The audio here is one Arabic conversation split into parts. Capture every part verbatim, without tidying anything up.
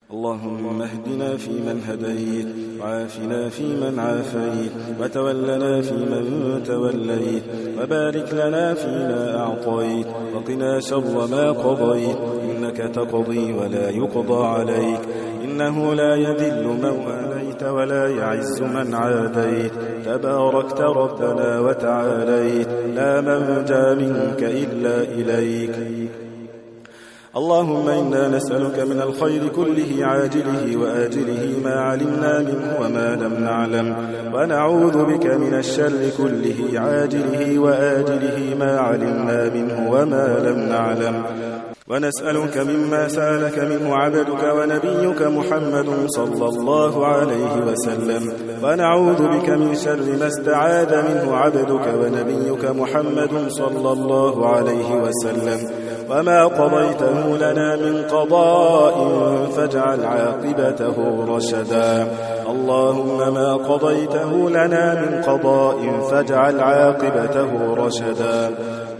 اللهم اهدنا فيمن هديت، وعافنا فيمن عافيت، وتولنا فيمن توليت، وبارك لنا فيما أعطيت، وقنا شر ما قضيت، إنك تقضي ولا يقضى عليك، إنه لا يذل من واليت ولا يعز من عاديت، تباركت ربنا وتعاليت، لا منجا منك إلا إليك. اللهم إنا نسألك من الخير كله عاجله وآجله ما علمنا منه وما لم نعلم، ونعوذ بك من الشر كله عاجله وآجله ما علمنا منه وما لم نعلم، ونسألك مما سألك منه عبدك ونبيك محمد صلى الله عليه وسلم، ونعوذ بك من شر ما استعاذ منه عبدك ونبيك محمد صلى الله عليه وسلم، وما قضيته لنا من قضاء فاجعل عاقبته رشدا. اللهم ما قضيته لنا من قضاء فاجعل عاقبته رشدا.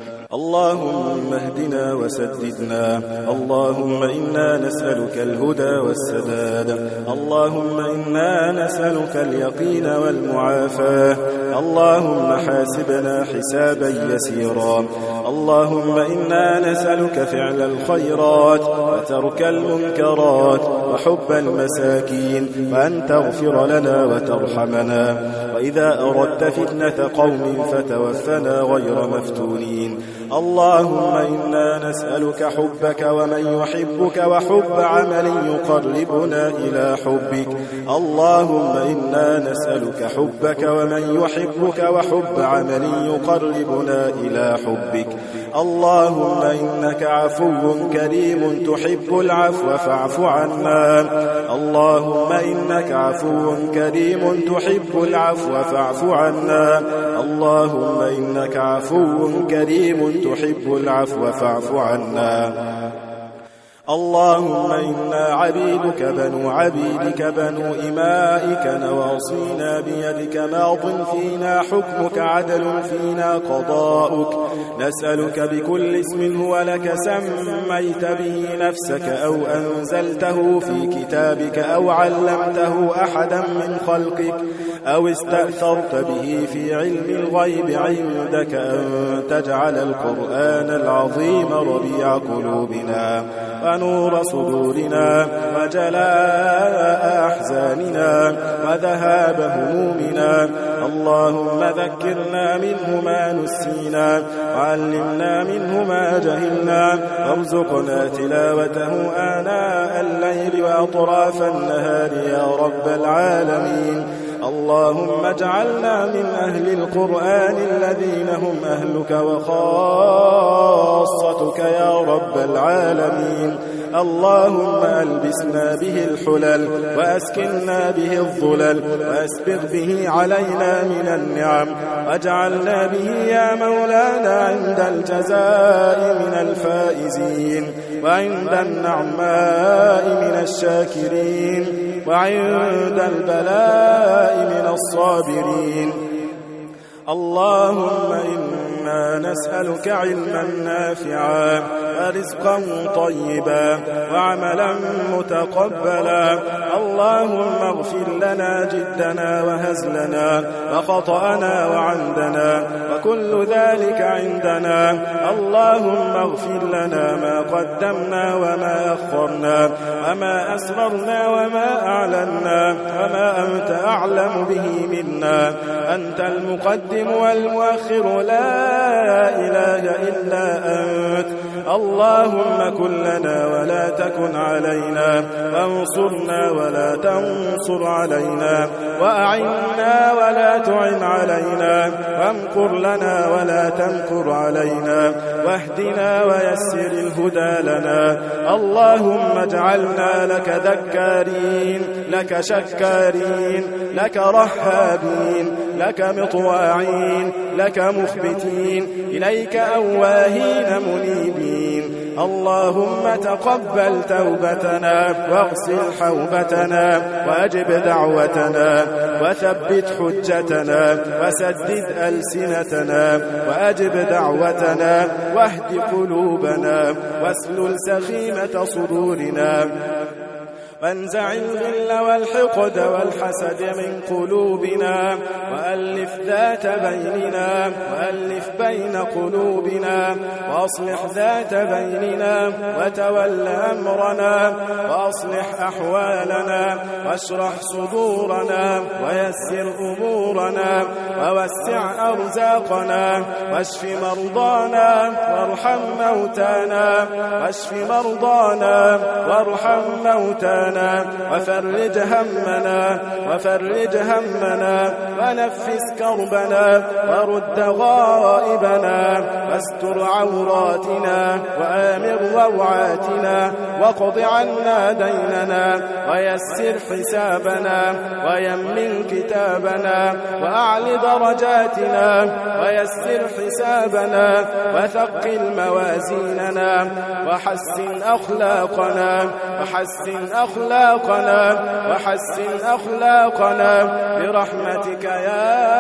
اللهم اهدنا وسددنا، اللهم إنا نسألك الهدى والسداد، اللهم إنا نسألك اليقين والمعافاة، اللهم حاسبنا حسابا يسيرا، اللهم إنا نسألك فعل الخيرات وترك المنكرات وحب المساكين، وأن تغفر لنا وترحمنا، وإذا أردت فتنة قوم فتوفنا غير مفتونين. اللهم إنا نسألك حبك ومن يحبك وحب عمل يقربنا إلى حبك، اللهم إنا نسألك حبك ومن يحبك وحب عمل يقربنا إلى حبك. اللهم إنك عفو كريم تحب العفو فاعف عنا، اللهم إنك عفو كريم تحب العفو فاعف عنا، اللهم إنك عفو كريم تحب العفو فاعف عنا. اللهم إنا عبيدك بنو عبيدك بنو إمائك نواصينا بيدك ماض فينا حكمك عدل فينا قضاؤك، نسألك بكل اسم هو لك سميت به نفسك أو أنزلته في كتابك أو علمته أحدا من خلقك أو استأثرت به في علم الغيب عندك أن تجعل القرآن العظيم ربيع قلوبنا ونور صدورنا وجلاء أحزاننا وذهاب همومنا. اللهم ذكرنا منه ما نسينا وعلمنا منه ما جهلنا، وارزقنا تلاوته آناء الليل وأطراف النهار يا رب العالمين. اللهم اجعلنا من أهل القرآن الذين هم أهلك وخاصتك يا رب العالمين. اللهم ألبسنا به الحلل وأسكننا به الظلل وأسبغ به علينا من النعم، واجعلنا به يا مولانا عند الجزاء من الفائزين، وعند النعماء من الشاكرين، وعند البلاء من الصابرين. اللهم إنا نسألك علما نافعا ورزقا طيبا وعملا متقبلا. اللهم اغفر لنا جدنا وهزلنا وخطأنا وعمدنا وكل ذلك عندنا. اللهم اغفر لنا ما قدمنا وما أخرنا وما أسررنا وما أعلنا وما أنت أعلم به منا. أنت المقدم والمؤخر لا إله إلا أنت. اللهم كن لنا ولا تكن علينا، وانصرنا ولا تنصر علينا، وأعنا ولا تعن علينا، وامكر لنا ولا تمكر علينا، واهدنا ويسر الهدى لنا. اللهم اجعلنا لك ذكارين، لك شكارين، لك رهابين، لك مطواعين، لك مخبتين، إليك أواهين منيبين. اللهم تقبل توبتنا واغسل حوبتنا وأجب دعوتنا وثبت حجتنا وسدد ألسنتنا وأجب دعوتنا واهد قلوبنا واسلل سخيمة صدورنا وانزع الغل والحقد والحسد من قلوبنا وألف ذات بيننا وألف بين قلوبنا وأصلح ذات بيننا وتول أمرنا وأصلح أحوالنا واشرح صدورنا ويسر أمورنا ووسع أرزاقنا واشف مرضانا وارحم موتانا واشف مرضانا وارحم موتانا وفرج همنا وفرج همنا ونفس كربنا ورد غائبنا واستر عوراتنا وآمر روعاتنا واقض عنا ديننا ويسر حسابنا ويمن كتابنا وأعل درجاتنا ويسر حسابنا وثقل موازيننا وحسن أخلاقنا وحسن أخلاقنا وحسن أخلاقنا برحمتك يا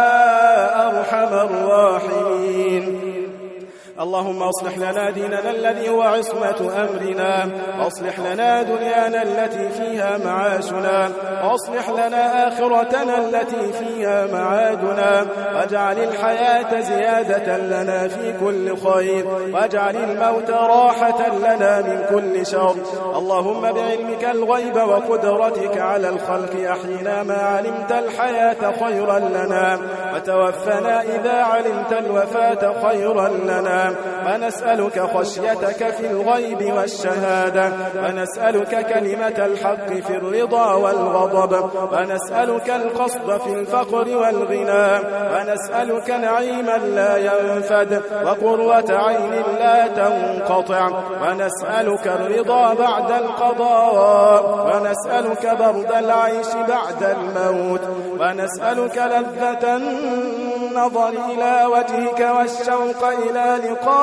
أرحم الراحمين. اللهم اصلح لنا ديننا الذي هو عصمة أمرنا واصلح لنا دنيانا التي فيها معاشنا واصلح لنا آخرتنا التي فيها معادنا واجعل الحياة زيادة لنا في كل خير واجعل الموت راحة لنا من كل شر. اللهم بعلمك الغيب وقدرتك على الخلق أحينا ما علمت الحياة خيرا لنا وتوفنا إذا علمت الوفاة خيرا لنا ونسألك خشيتك في الغيب والشهادة ونسألك كلمة الحق في الرضا والغضب ونسألك القصد في الفقر والغنى ونسألك نعيما لا ينفد وقرة عين لا تنقطع ونسألك الرضا بعد القضاء ونسألك برد العيش بعد الموت ونسألك لذة النظر إلى وجهك والشوق إلى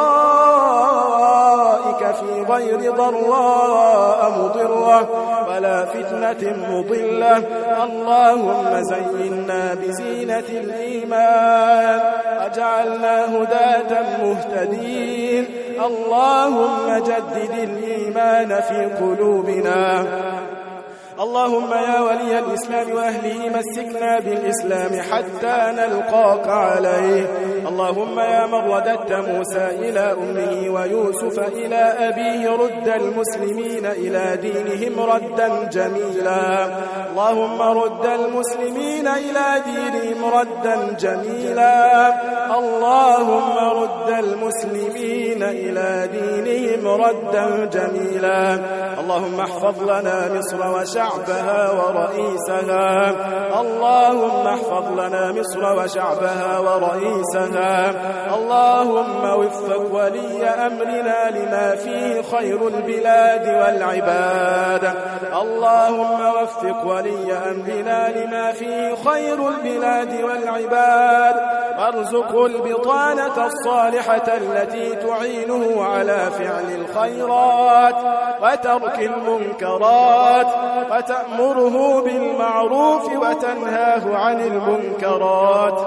لقائك في غير ضراء مضرة ولا فتنة مضلة. اللهم زينا بزينة الإيمان وجعلنا هداة مهتدين. اللهم جدد الإيمان في قلوبنا. اللهم يا ولي الإسلام وأهله مسكنا بالإسلام حتى نلقاك عليه. اللهم يا من رددت موسى إلى أمه ويوسف إلى أبيه رد المسلمين إلى دينهم ردا جميلا. اللهم رد المسلمين إلى دينهم ردا جميلا. اللهم رد المسلمين إلى دينهم ردا جميلا. اللهم احفظ لنا مصر وشعبها ورئيسها. اللهم احفظ لنا مصر وشعبها ورئيسها. اللهم وفق ولي أمرنا لما فيه خير البلاد والعباد. اللهم وفق ولي أمرنا لما فيه خير البلاد والعباد وارزقه البطانة الصالحة التي تعينه على فعل الخيرات وترك المنكرات وتأمره بالمعروف وتنهاه عن المنكرات.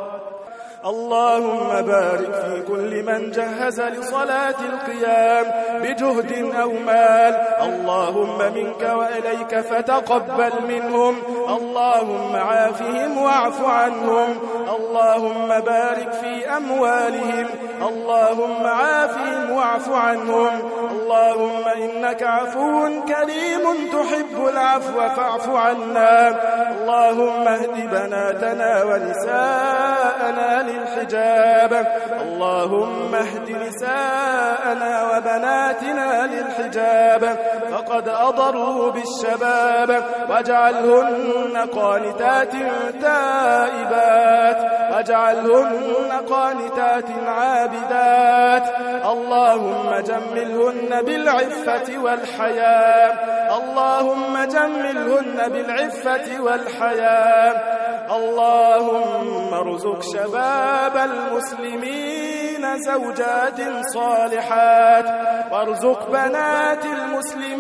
اللهم بارك في كل من جهز لصلاة القيام بجهد أو مال. اللهم منك وإليك فتقبل منهم. اللهم عافهم واعف عنهم. اللهم بارك في أموالهم. اللهم عافهم واعف عنهم. اللهم إنك عفو كريم تحب العفو فاعف عنا. اللهم اهد بناتنا ونساءنا للحجاب. اللهم اهد نساءنا وبناتنا للحجاب فقد أضروا بالشباب واجعلهن قانتات تائبات واجعلهن قانتات عابدات. اللهم جملهن بالعفة والحياة. اللهم جملهن بالعفة والحياة. اللهم ارزق شباب المسلمين زوجات صالحات وارزق بنات المسلمين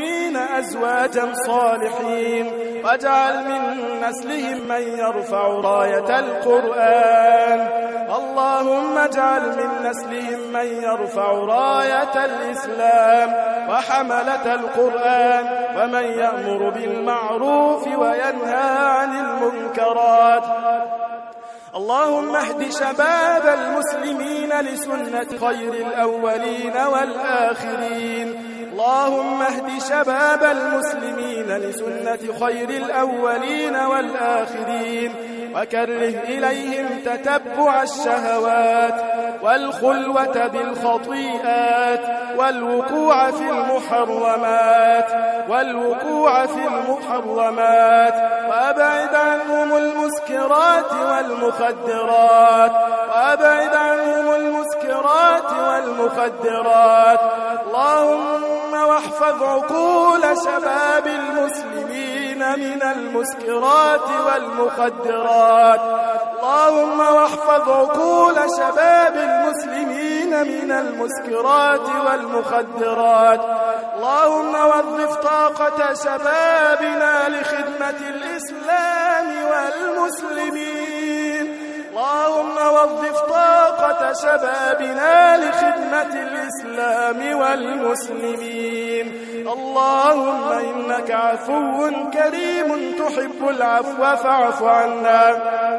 أزواجا صالحين واجعل من نسلهم من يرفع راية القرآن. اللهم اجعل من نسلهم من يرفع راية الإسلام وحملة القرآن ومن يأمر بالمعروف وينهى عن المنكرات. اللهم اهد شباب المسلمين لسنة خير الأولين والآخرين. اللهم اهد شباب المسلمين لسنة خير الأولين والآخرين وكره إليهم تتبع الشهوات والخلوة بالخطيئات والوقوع في المحرمات والوقوع في المحرمات وأبعد عنهم المسكرات والمخدرات وأبعد عنهم المسكرات والمخدرات. اللهم واحفظ عقول شباب المسلمين من المسكرات والمخدرات. اللهم واحفظ عقول شباب المسلمين من المسكرات والمخدرات. اللهم وظف طاقة شبابنا لخدمة الإسلام والمسلمين. اللهم وظف طاقة شبابنا لخدمة الإسلام والمسلمين. اللهم إنك عفو كريم تحب العفو فاعف عنا.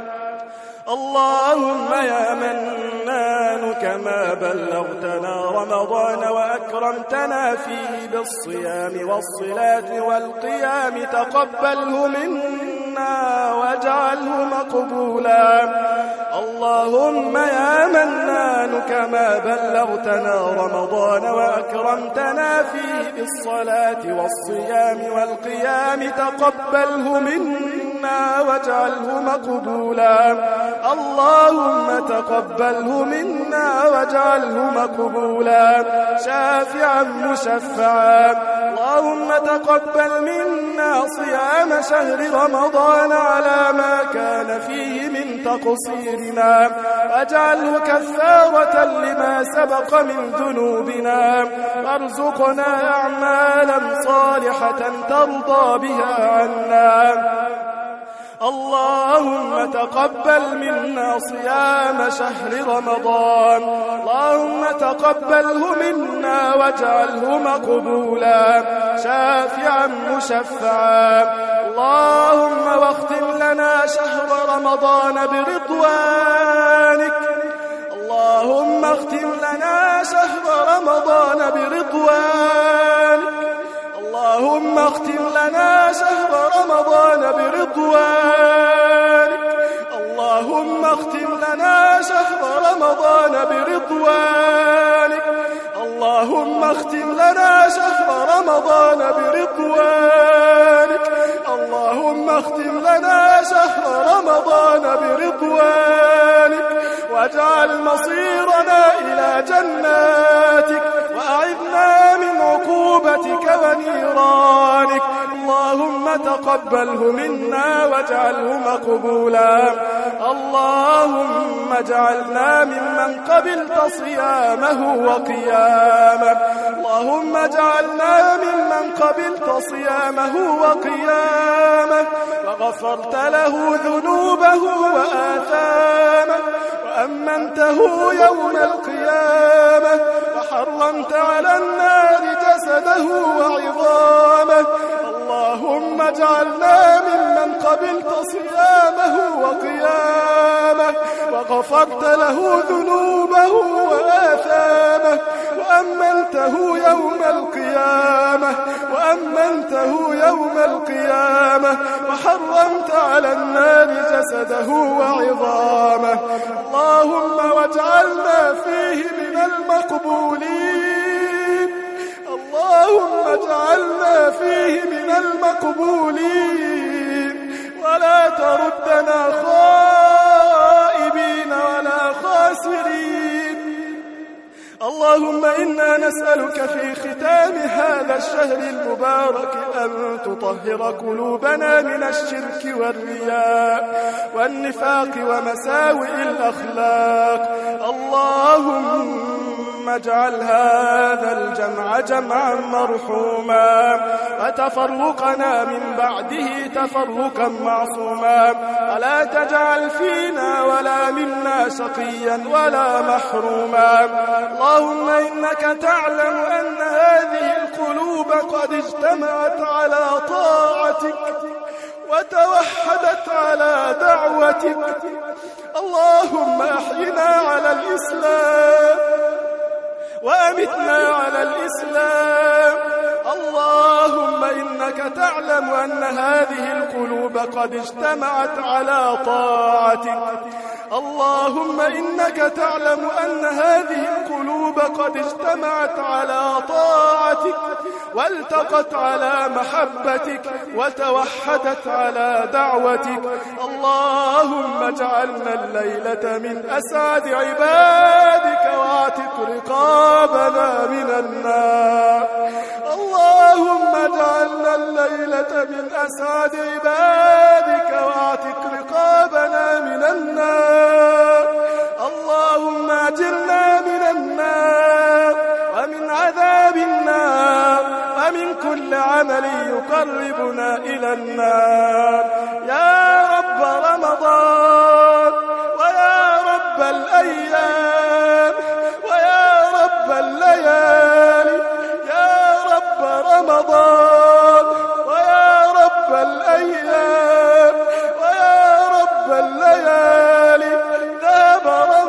اللهم يا منان كما بلغتنا رمضان وأكرمتنا فيه بالصيام والصلاة والقيام تقبله منا واجعله مقبولا. اللهم يا منان كما بلغتنا رمضان وأكرمتنا فيه بالصلاة والصيام والقيام تقبله منا واجعله مقبولا. اللهم تقبله منا واجعله مقبولا شافعا مشفعا. اللهم تقبل منا صيام شهر رمضان على ما كان فيه من تقصيرنا واجعله كفارة لما سبق من ذنوبنا وارزقنا أعمالا صالحة ترضى بها عنا. اللهم تقبل منا صيام شهر رمضان. اللهم تقبله منا واجعله مقبولا شافعا مشفعا. اللهم واختم لنا شهر رمضان برضوانك. اللهم اختم لنا شهر رمضان برضوانك. اللهم اختم لنا شهر رمضان برضوانك. اللهم اختم لنا شهر رمضان برضوانك. اللهم اختم لنا شهر رمضان برضوانك. اللهم اختم لنا شهر رمضان برضوانك واجعل مصيرنا إلى جناتك وأعذنا من عقوبتك ونيرانك. اللهم تقبله منا واجعله مقبولا. اللهم اجعلنا ممن قبلت صيامه وقيامه. اللهم اجعلنا ممن قبلت صيامه وقيامه وغفرت له ذنوبه وآثامه وأمنته يوم القيامة وحرمت على النار جسده وعظامه. اللهم اجعلنا ممن قبلت صيامه وقيامه وغفرت له ذنوبه وآثامه وأمنته يوم القيامة وأمنته يوم القيامة وحرمت على النار جسده وعظامه. اللهم واجعلنا فيه من المقبولين. اللهم اجعلنا فيه من المقبولين ولا تردنا خائبين ولا خاسرين. اللهم إنا نسألك في ختام هذا الشهر المبارك أن تطهر قلوبنا من الشرك والرياء والنفاق ومساوئ الأخلاق. اللهم اجعل هذا الجمع جمعا مرحوما وتفرقنا من بعده تفرقا معصوما ولا تجعل فينا ولا منا شقيا ولا محروما. اللهم إنك تعلم أن هذه القلوب قد اجتمعت على طاعتك وتوحدت على دعوتك. اللهم أحينا على الإسلام وأمتنا على الإسلام. اللهم إنك تعلم أن هذه القلوب قد اجتمعت على طاعتك. اللهم إنك تعلم أن هذه القلوب قد اجتمعت على طاعتك والتقت على محبتك وتوحدت على دعوتك. اللهم اجعلنا الليلة من أسعد عبادك واعتق رقابنا من النار. اللهم اجعلنا الليلة من أسعد عبادك واعتق رقابنا من النار. اللهم اجرنا من النار ومن عذاب النار ومن كل عمل يقربنا إلى النار. يا رب رمضان ويا رب الأيام ويا رب الليالي، يا رب رمضان ويا رب الأيام ويا رب الليالي. ذهب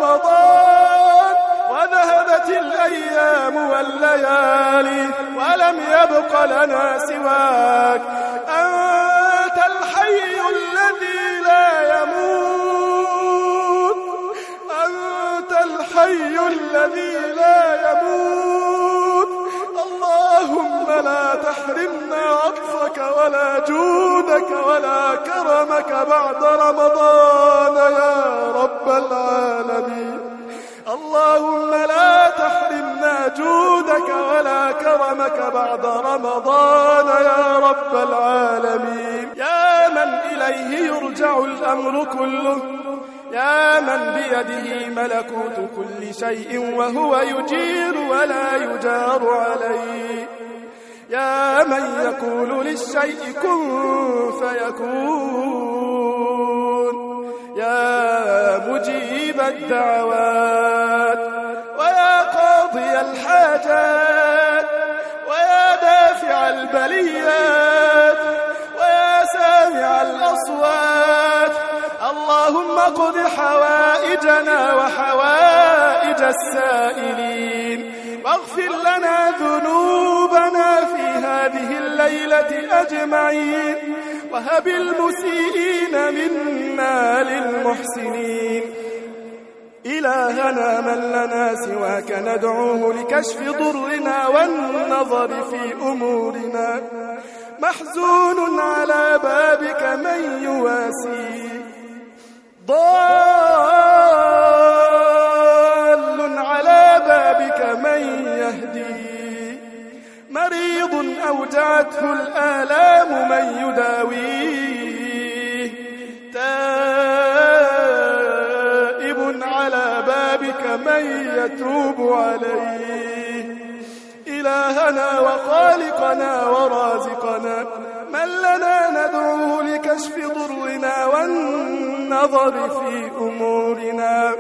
رمضان وذهبت الأيام والليالي ولم يبق لنا سواك. أنت الحي الذي لا يموت، أنت الحي الذي لا يموت. اللهم لا تحرمنا عطفك ولا جودك ولا كرمك بعد رمضان يا رب العالمين. اللهم لا تحرمنا جودك ولا كرمك بعد رمضان يا رب العالمين. يا من إليه يرجع الأمر كله، يا من بيده ملكوت كل شيء وهو يجير ولا يجار عليه، يا من يقول للشيء كن فيكون، يا مجيب الدعوات ويا قاضي الحاجات ويا دافع البليات ويا سامع الأصوات. اللهم قض حوائجنا وحوائج السائلين، واغفر لنا ذنوبنا في هذه الليلة أجمعين، وهب المسيئين منا للمحسنين. إلهنا من لنا سواك ندعوه لكشف ضرنا والنظر في أمورنا، محزون على بابك من يواسي، ضال على بابك من يهدي، مريض أوجعته الآلام من يداويه، تائب على بابك من يتوب عليه. إلهنا وخالقنا ورازقنا من لنا ندعوه لكشف ضرنا والنظر في أمورنا،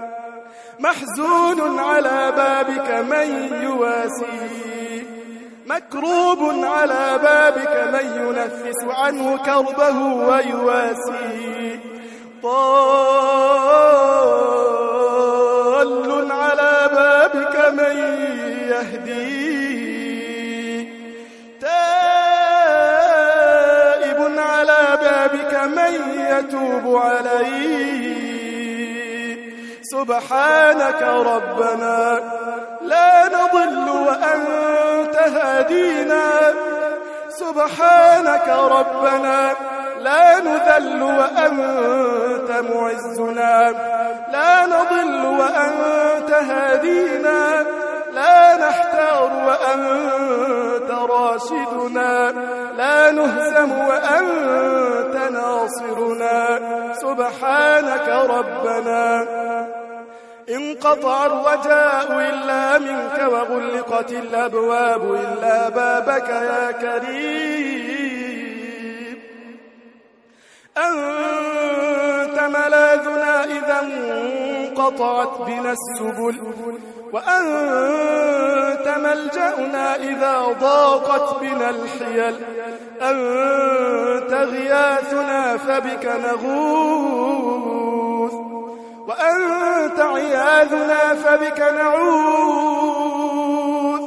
محزون على بابك من يواسي، مكروب على بابك من ينفس عنه كربه ويواسي، ضال على بابك من يهدي، تائب على بابك من يتوب عليه. سبحانك ربنا لا نضل وأنت هادينا، سبحانك ربنا لا نذل وأنت معزنا، لا نضل وأنت هادينا، لا نحتار وأنت راشدنا، لا نهزم وأنت ناصرنا. سبحانك ربنا انقطع الرجاء إلا منك وغلقت الأبواب إلا بابك يا كريم. أنت ملاذنا إذا انقطعت بنا السبل، وأنت ملجأنا إذا ضاقت بنا الحيل. أنت غياثنا فبك نغوث، وأنت عياذنا فبك نعوذ.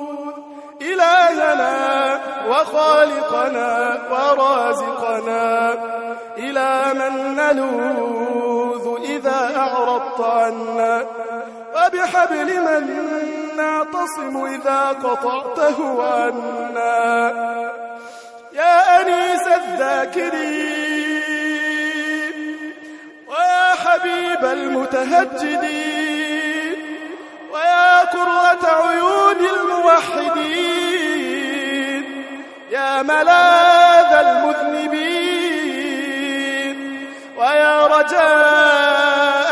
إلهنا وخالقنا ورازقنا، إلى من نلوذ إذا أعرضت عنا، وبحبل من نعتصم إذا قطعته عنا. يا أنيس الذاكرين، ويا حبيب المتهجدين، ويا قرة عيون الموحدين، يا ملاذ المذنبين، ويا رجاء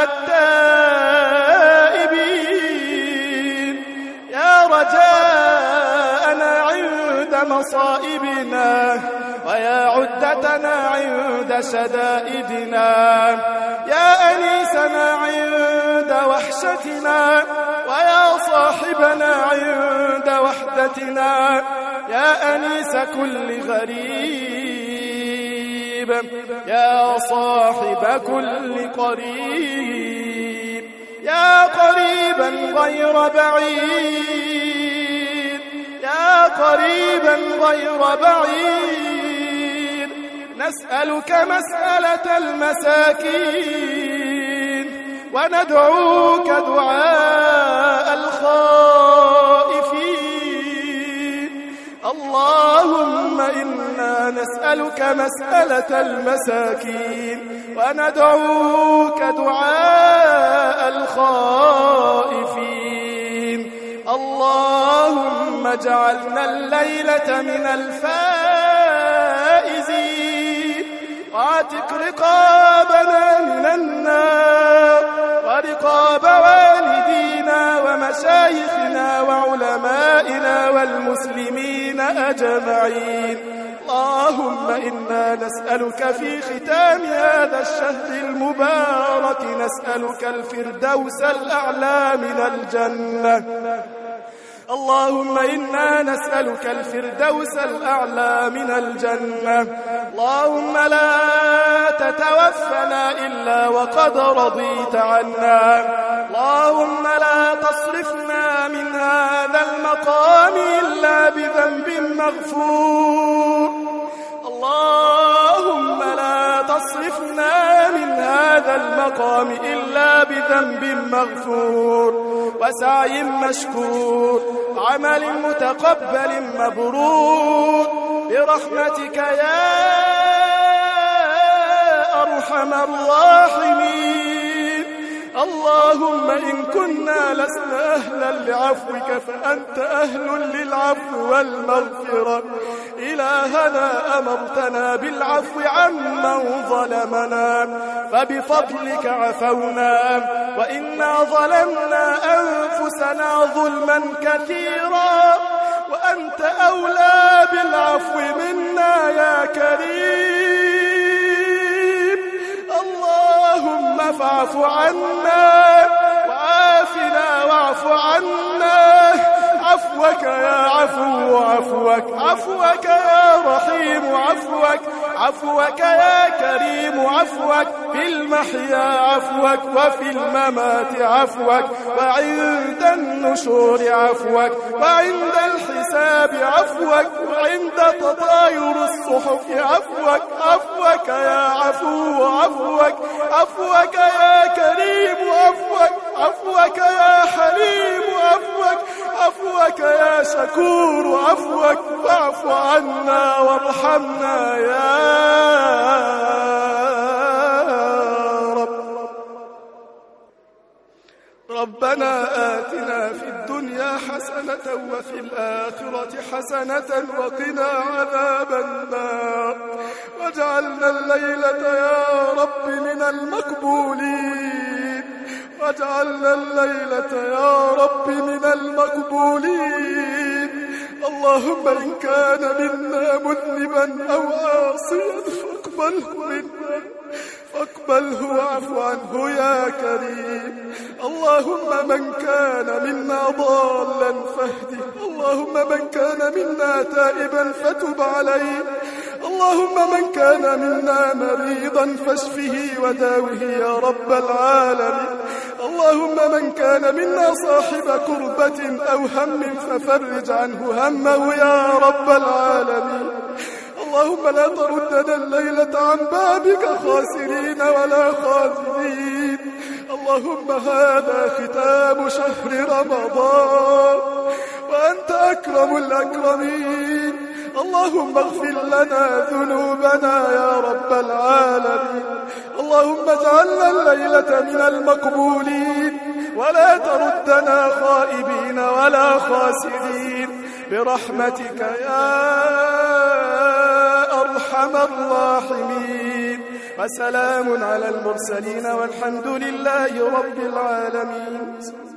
التائبين، يا رجاءنا عند مصائبنا، ويا عدتنا عند شدائدنا، يا أنيسنا عند وحشتنا، ويا صاحبنا عند وحدتنا، يا أنيس كل غريب، يا صاحب كل قريب، يا قريبا غير بعيد، يا قريبا غير بعيد. نسألك مسألة المساكين، وندعوك دعاء الخائفين. اللهم إنا نسألك مسألة المساكين، وندعوك دعاء الخائفين. اللهم اجعلنا الليلة من الفائزين، واعتق رقابنا من النار، ورقاب والدينا ومشايخنا وعلمائنا والمسلمين أجمعين. اللهم إنا نسألك في ختام هذا الشهر المبارك، نسألك الفردوس الأعلى من الجنة. اللهم إنا نسألك الفردوس الأعلى من الجنة. اللهم لا تتوفنا إلا وقد رضيت عنا. اللهم لا تصرفنا من هذا المقام إلا بذنب مغفور. اللهم لا تصرفنا من هذا المقام إلا بذنب مغفور، وسعي مشكور، عمل متقبل مبرور، برحمتك يا أرحم الراحمين. اللهم إن كنا لسنا أهلا لعفوك فأنت أهل للعفو والمغفرة. إلهنا أمرتنا بالعفو عمن ظلمنا، فبفضلك عفونا، وإنا ظلمنا أنفسنا ظلما كثيرا، وأنت أولى بالعفو منا يا كريم. اللهم فاعف عنا وعافنا واعف عنا. عفوك يا عفو عفوك، عفوك يا رحيم عفوك، عفوك يا كريم عفوك، في المحيا عفوك، وفي الممات عفوك، وعند النشور عفوك، وعند الحساب عفوك، وعند تطاير الصحف عفوك. عفوك يا عفو عفوك، عفوك يا كريم عفوك، عفوك يا حليم عفوك، عفوك يا شكور عفوك. فاعف عنا وارحمنا يا رب. ربنا آتنا في الدنيا حسنة وفي الآخرة حسنة وقنا عذاب النار، واجعلنا الليلة يا رب من المقبولين، واجعلنا الليلة يا رب من المقبولين. اللهم إن كان منا مذنبا أو عاصيا فاقبله منا فاقبله واعف عنه يا كريم. اللهم من كان منا ضالا فاهده، اللهم من كان منا تائبا فتب عليه، اللهم من كان منا مريضا فاشفه وداوه يا رب العالمين. اللهم من كان منا صاحب كربة أو هم ففرج عنه همه يا رب العالمين. اللهم لا تردنا الليلة عن بابك خاسرين ولا خازنين. اللهم هذا ختام شهر رمضان وأنت أكرم الأكرمين. اللهم اغفر لنا ذنوبنا يا رب العالمين. اللهم اجعلنا الليلة من المقبولين ولا تردنا خائبين ولا خاسرين برحمتك يا أرحم الراحمين. وسلام على المرسلين والحمد لله رب العالمين.